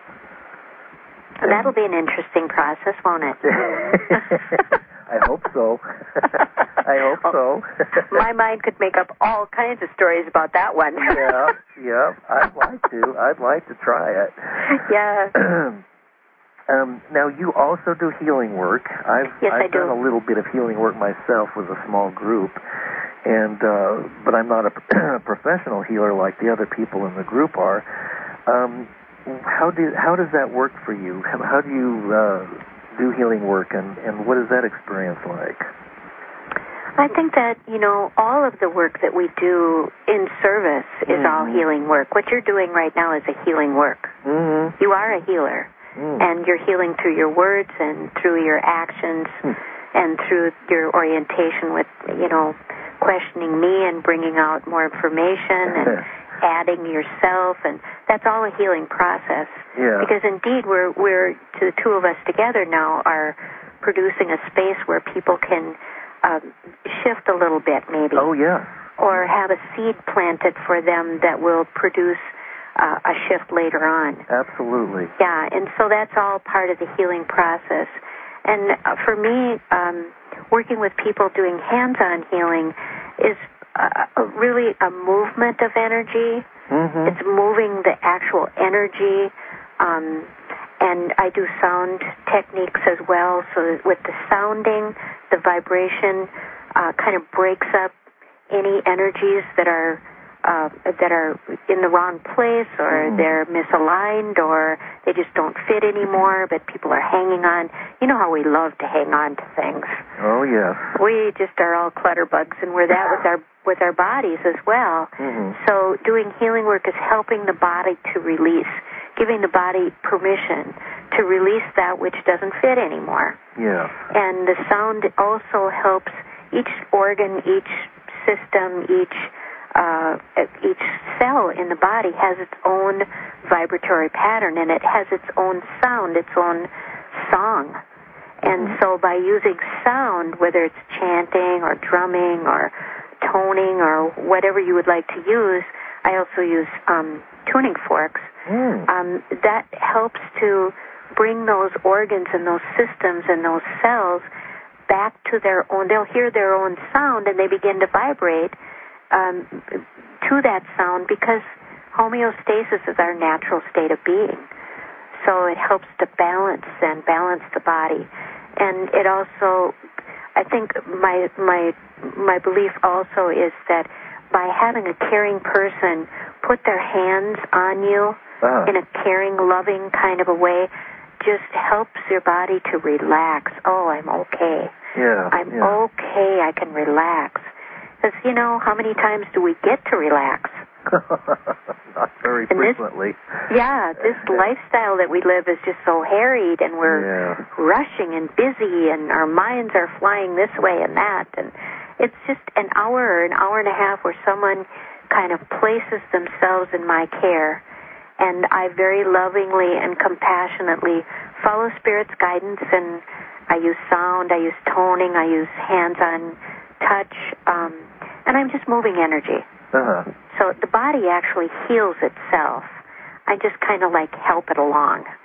[SPEAKER 2] And that'll be an interesting process, won't it?
[SPEAKER 1] I hope so. I hope so.
[SPEAKER 2] My mind could make up all kinds of stories about that one.
[SPEAKER 1] Yeah. I'd like to try it.
[SPEAKER 2] Yeah.
[SPEAKER 1] Now, you also do healing work. I've done a little bit of healing work myself with a small group, and but I'm not a professional healer like the other people in the group are. How does that work for you? How do you do healing work, and what is that experience like?
[SPEAKER 2] I think that, you know, all of the work that we do in service is all healing work. What you're doing right now is a healing work. You are a healer, and you're healing through your words and through your actions and through your orientation with, you know, questioning me and bringing out more information and adding yourself, and that's all a healing process. Yeah. Because indeed, we're the two of us together now are producing a space where people can shift a little bit, maybe.
[SPEAKER 1] Oh, yeah.
[SPEAKER 2] Or have a seed planted for them that will produce a shift later on.
[SPEAKER 1] Absolutely.
[SPEAKER 2] Yeah, and so that's all part of the healing process. And for me, working with people doing hands-on healing is really a movement of energy. It's moving the actual energy. And I do sound techniques as well. So with the sounding, the vibration kind of breaks up any energies that are in the wrong place, or they're misaligned, or they just don't fit anymore, but people are hanging on. You know how we love to hang on to things.
[SPEAKER 1] Oh, yes.
[SPEAKER 2] We just are all clutterbugs, and we're that with our bodies as well. So doing healing work is helping the body to release, giving the body permission to release that which doesn't fit anymore.
[SPEAKER 1] Yeah. And
[SPEAKER 2] the sound also helps each organ, each system, each cell in the body has its own vibratory pattern, and it has its own sound, its own song. And so by using sound, whether it's chanting or drumming or toning or whatever you would like to use, I also use tuning forks. That helps to bring those organs and those systems and those cells back to their own. They'll hear their own sound, and they begin to vibrate to that sound, because homeostasis is our natural state of being. So it helps to balance the body. And it also, I think my belief also is that by having a caring person put their hands on you in a caring, loving kind of a way, just helps your body to relax. Oh, I'm okay. I'm okay. I can relax. Because, you know, how many times do we get to relax?
[SPEAKER 1] Not very frequently.
[SPEAKER 2] This lifestyle that we live is just so harried, and we're rushing and busy, and our minds are flying this way and that. And it's just an hour or an hour and a half where someone kind of places themselves in my care, and I very lovingly and compassionately follow Spirit's guidance, and I use sound, I use toning, I use hands-on touch, and I'm just moving energy. So the body actually heals itself. I just kind of like help it along.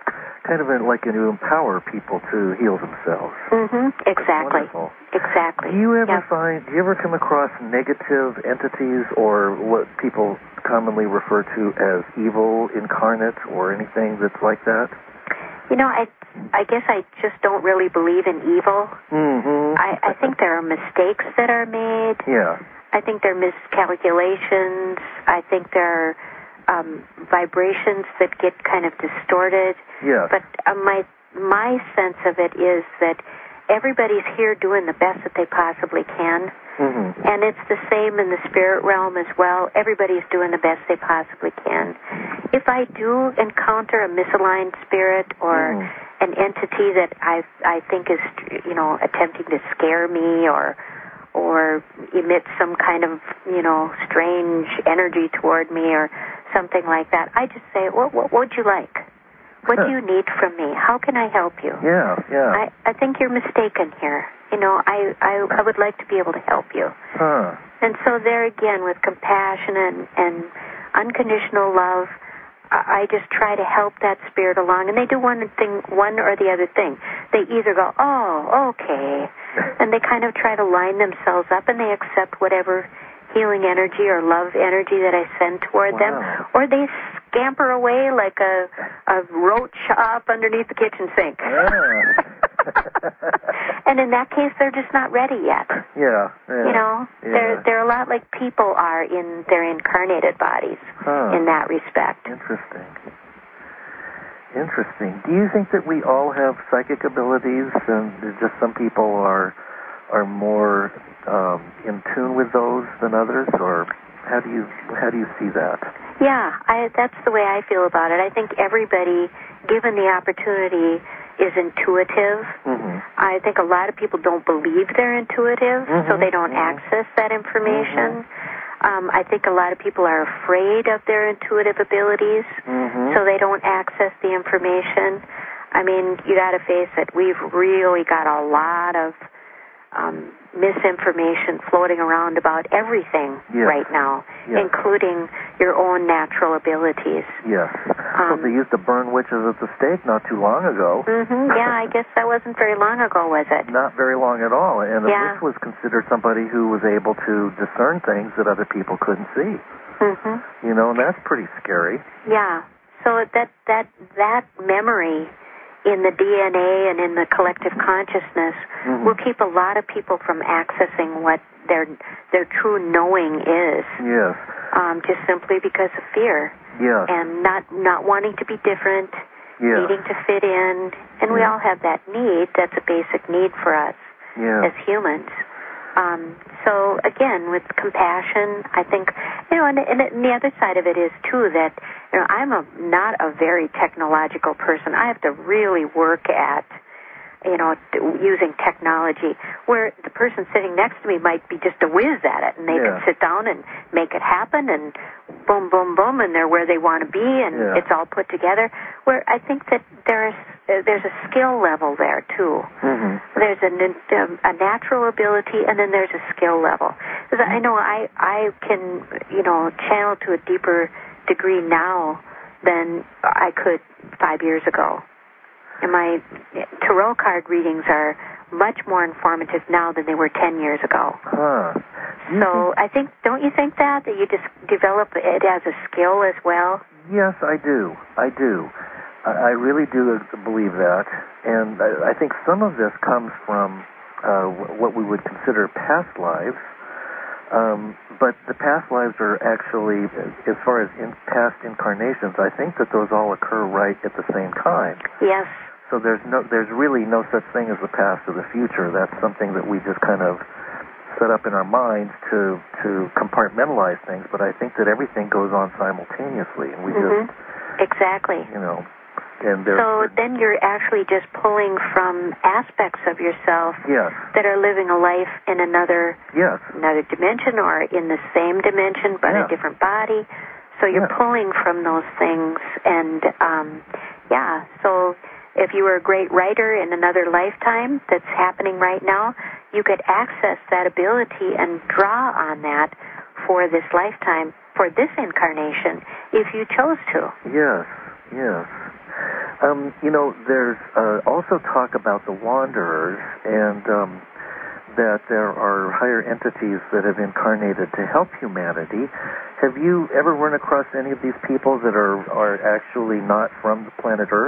[SPEAKER 1] kind of like to empower people to heal themselves.
[SPEAKER 2] Exactly. Exactly.
[SPEAKER 1] Do you ever come across negative entities or what people commonly refer to as evil incarnate or anything that's like that?
[SPEAKER 2] I guess I just don't really believe in evil. I think there are mistakes that are made.
[SPEAKER 1] Yeah.
[SPEAKER 2] I think there are miscalculations. I think there are vibrations that get kind of distorted.
[SPEAKER 1] Yeah.
[SPEAKER 2] But my sense of it is that everybody's here doing the best that they possibly can. And it's the same in the spirit realm as well. Everybody's doing the best they possibly can. If I do encounter a misaligned spirit or an entity that I think is, attempting to scare me or emit some kind of, strange energy toward me or something like that, I just say, what would you like? What do you need from me? How can I help you?
[SPEAKER 1] Yeah.
[SPEAKER 2] I think you're mistaken here. I would like to be able to help you. And so there again, with compassion and unconditional love, I just try to help that spirit along. And they do one or the other thing. They either go, oh, okay, and they kind of try to line themselves up and they accept whatever healing energy or love energy that I send toward them, or they scamper away like a roach up underneath the kitchen sink. And in that case, they're just not ready yet.
[SPEAKER 1] Yeah.
[SPEAKER 2] They're a lot like people are in their incarnated bodies in that respect.
[SPEAKER 1] Interesting. Do you think that we all have psychic abilities, and just some people are more in tune with those than others, or how do you see that?
[SPEAKER 2] Yeah, that's the way I feel about it. I think everybody, given the opportunity, is intuitive. I think a lot of people don't believe they're intuitive, so they don't access that information. I think a lot of people are afraid of their intuitive abilities, so they don't access the information. I mean, you got to face it. We've really got a lot of misinformation floating around about everything right now, including your own natural abilities.
[SPEAKER 1] Yes. So they used to burn witches at the stake not too long ago.
[SPEAKER 2] Yeah, I guess that wasn't very long ago, was it?
[SPEAKER 1] Not very long at all. And a witch was considered somebody who was able to discern things that other people couldn't see. And that's pretty scary.
[SPEAKER 2] Yeah. So that memory in the DNA and in the collective consciousness will keep a lot of people from accessing what their true knowing is.
[SPEAKER 1] Yes.
[SPEAKER 2] Just simply because of fear.
[SPEAKER 1] Yes.
[SPEAKER 2] And not wanting to be different, needing to fit in. And we all have that need. That's a basic need for us as humans. So again, with compassion, I think, and the other side of it is too that, I'm not a very technological person. I have to really work at, using technology, where the person sitting next to me might be just a whiz at it, and they can sit down and make it happen, and boom, boom, boom, and they're where they want to be, and it's all put together. Where I think that there's a skill level there too. There's a natural ability, and then there's a skill level. Because I know I can channel to a deeper degree now than I could 5 years ago. And my tarot card readings are much more informative now than they were 10 years ago. So I think, don't you think that you just develop it as a skill as well?
[SPEAKER 1] Yes, I do. I really do believe that. And I think some of this comes from what we would consider past lives. But the past lives are actually, as far as past incarnations, I think that those all occur right at the same time.
[SPEAKER 2] Yes.
[SPEAKER 1] So there's really no such thing as the past or the future. That's something that we just kind of set up in our minds to compartmentalize things. But I think that everything goes on simultaneously, and we just
[SPEAKER 2] exactly. So then you're actually just pulling from aspects of yourself that are living a life in another dimension or in the same dimension but a different body. So you're pulling from those things, and so if you were a great writer in another lifetime that's happening right now, you could access that ability and draw on that for this lifetime, for this incarnation, if you chose to.
[SPEAKER 1] Yes. There's also talk about the wanderers, and that there are higher entities that have incarnated to help humanity. Have you ever run across any of these people that are actually not from the planet Earth?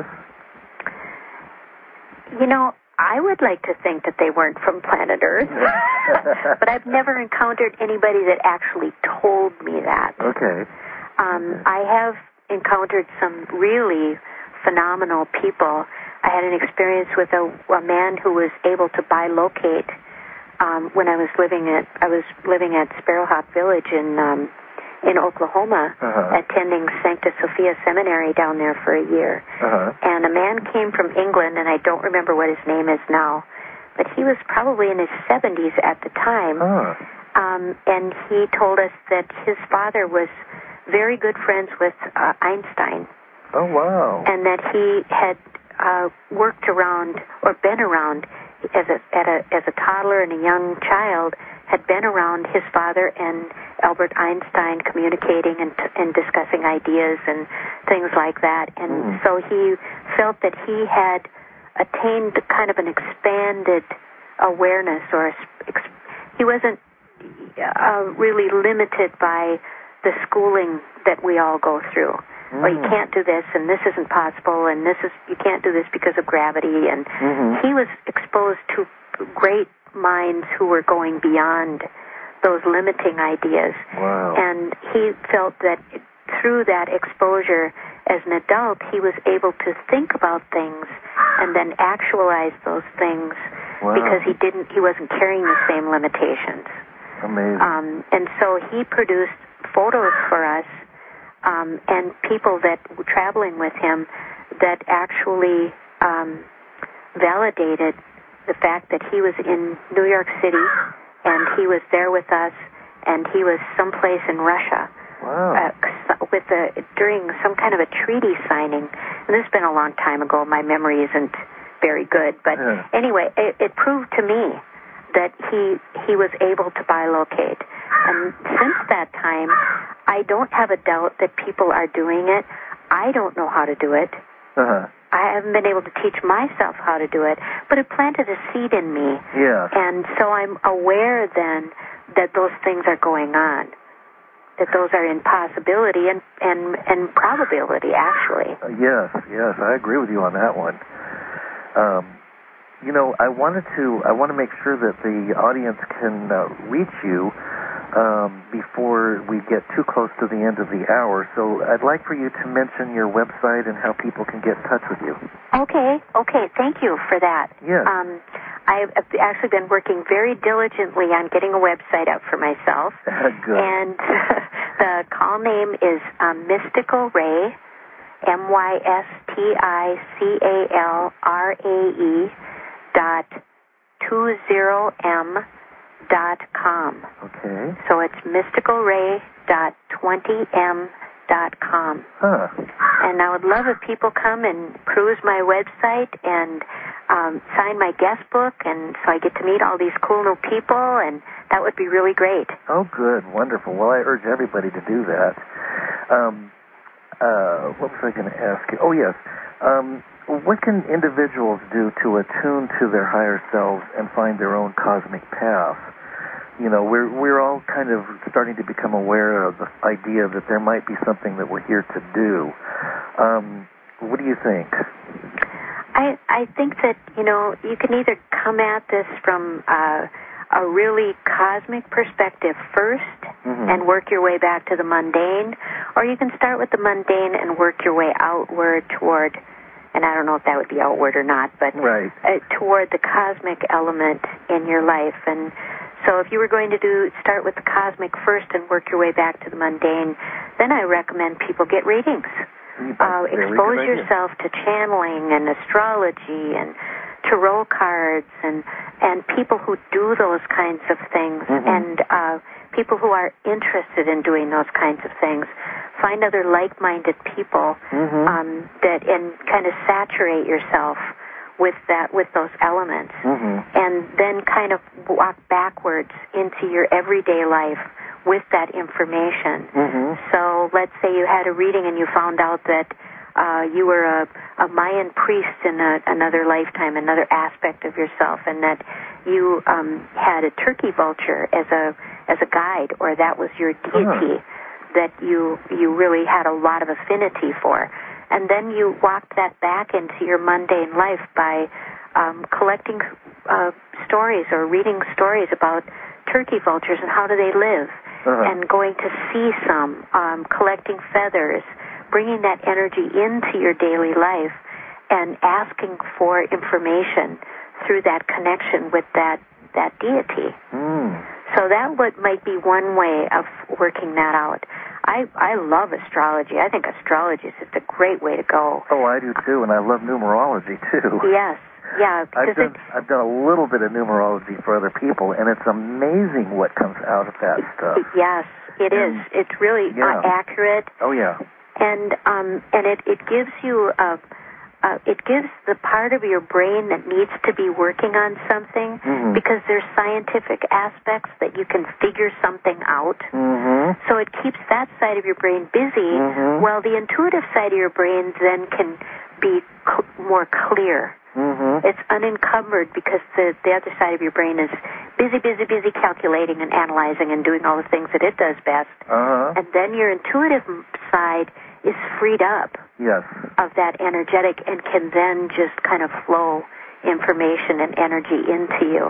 [SPEAKER 2] I would like to think that they weren't from planet Earth, but I've never encountered anybody that actually told me that.
[SPEAKER 1] Okay.
[SPEAKER 2] I have encountered some really phenomenal people. I had an experience with a man who was able to bilocate when I was living at Sparrowhawk Village in Oklahoma, attending Sancta Sophia Seminary down there for a year. And a man came from England, and I don't remember what his name is now, but he was probably in his 70s at the time. And he told us that his father was very good friends with Einstein.
[SPEAKER 1] Oh, wow.
[SPEAKER 2] And that he had worked around, or been around, as a toddler and a young child, had been around his father and Albert Einstein, communicating and discussing ideas and things like that. And so he felt that he had attained kind of an expanded awareness, or he wasn't really limited by the schooling that we all go through. Or you can't do this, and this isn't possible, and you can't do this because of gravity. And he was exposed to great minds who were going beyond those limiting ideas.
[SPEAKER 1] Wow.
[SPEAKER 2] And he felt that through that exposure as an adult, he was able to think about things and then actualize those things because he wasn't carrying the same limitations.
[SPEAKER 1] Amazing.
[SPEAKER 2] And so he produced photos for us and people that were traveling with him that actually validated the fact that he was in New York City, and he was there with us, and he was someplace in Russia during some kind of a treaty signing. And this has been a long time ago. My memory isn't very good, but anyway, it proved to me that he was able to bilocate. And since that time, I don't have a doubt that people are doing it. I don't know how to do it. I haven't been able to teach myself how to do it, but it planted a seed in me.
[SPEAKER 1] Yeah.
[SPEAKER 2] And so I'm aware then that those things are going on, that those are in possibility and probability, actually.
[SPEAKER 1] Yes, I agree with you on that one. I want to make sure that the audience can reach you before we get too close to the end of the hour. So I'd like for you to mention your website and how people can get in touch with you.
[SPEAKER 2] Okay. Thank you for that.
[SPEAKER 1] Yes.
[SPEAKER 2] I've actually been working very diligently on getting a website up for myself.
[SPEAKER 1] Good.
[SPEAKER 2] And the call name is Mystical Ray, mysticalray.20m.com.
[SPEAKER 1] Okay.
[SPEAKER 2] So it's mysticalray.20m.com. And I would love if people come and peruse my website and sign my guest book, and so I get to meet all these cool new people, and that would be really great.
[SPEAKER 1] Oh, good. Wonderful. Well, I urge everybody to do that. What was I going to ask you? Oh, yes. What can individuals do to attune to their higher selves and find their own cosmic path? We're all kind of starting to become aware of the idea that there might be something that we're here to do. What do you think?
[SPEAKER 2] I think that, you can either come at this from a really cosmic perspective first and work your way back to the mundane, or you can start with the mundane and work your way outward toward, and I don't know if that would be outward or not, but toward the cosmic element in your life. And so if you were going to start with the cosmic first and work your way back to the mundane, then I recommend people get readings. Expose yourself to channeling and astrology and tarot cards and people who do those kinds of things and people who are interested in doing those kinds of things. Find other like-minded people that and kind of saturate yourself with those elements, and then kind of walk backwards into your everyday life with that information. So let's say you had a reading and you found out that you were a Mayan priest in another lifetime, another aspect of yourself, and that you had a turkey vulture as a guide, or that was your deity that you really had a lot of affinity for. And then you walked that back into your mundane life by collecting stories or reading stories about turkey vultures and how do they live, and going to see some, collecting feathers, bringing that energy into your daily life and asking for information through that connection with that deity. So that might be one way of working that out. I love astrology. I think astrology is just a great way to go.
[SPEAKER 1] Oh, I do too, and I love numerology too.
[SPEAKER 2] Yes. Yeah,
[SPEAKER 1] I've done a little bit of numerology for other people, and it's amazing what comes out of that stuff.
[SPEAKER 2] Yes, it is. It's really accurate.
[SPEAKER 1] Oh yeah.
[SPEAKER 2] And it gives you it gives the part of your brain that needs to be working on something, because there's scientific aspects that you can figure something out. So it keeps that side of your brain busy, while the intuitive side of your brain then can be more clear. It's unencumbered because the other side of your brain is busy calculating and analyzing and doing all the things that it does best. And then your intuitive side is freed up of that energetic and can then just kind of flow information and energy into you.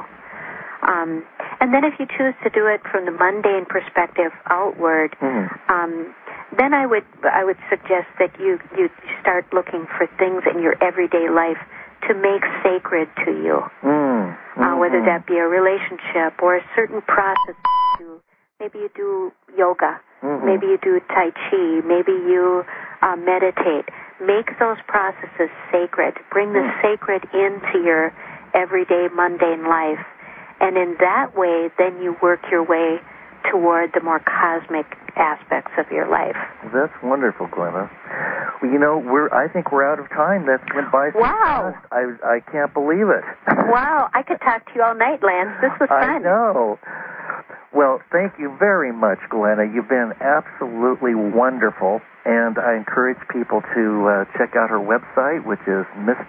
[SPEAKER 2] And then if you choose to do it from the mundane perspective outward, then I would suggest that you start looking for things in your everyday life to make sacred to you, whether that be a relationship or a certain process. Maybe you do yoga, maybe you do Tai Chi, maybe you meditate. Make those processes sacred. Bring the sacred into your everyday mundane life. And in that way, then you work your way toward the more cosmic aspects of your life.
[SPEAKER 1] That's wonderful, Glenna. Well, I think we're out of time. That went by so fast. I can't believe it.
[SPEAKER 2] Wow, I could talk to you all night, Lance. This was fun.
[SPEAKER 1] I know. Well, thank you very much, Glenna. You've been absolutely wonderful, and I encourage people to check out her website, which is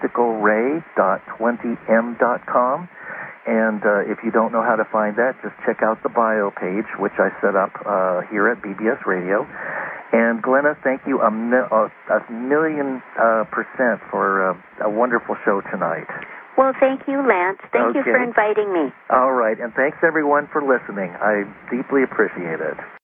[SPEAKER 1] mysticalray.20m.com. And if you don't know how to find that, just check out the bio page, which I set up here at BBS Radio. And Glenna, thank you a million percent for a wonderful show tonight.
[SPEAKER 2] Well, thank you, Lance. Thank you for inviting me.
[SPEAKER 1] All right, and thanks everyone for listening. I deeply appreciate it.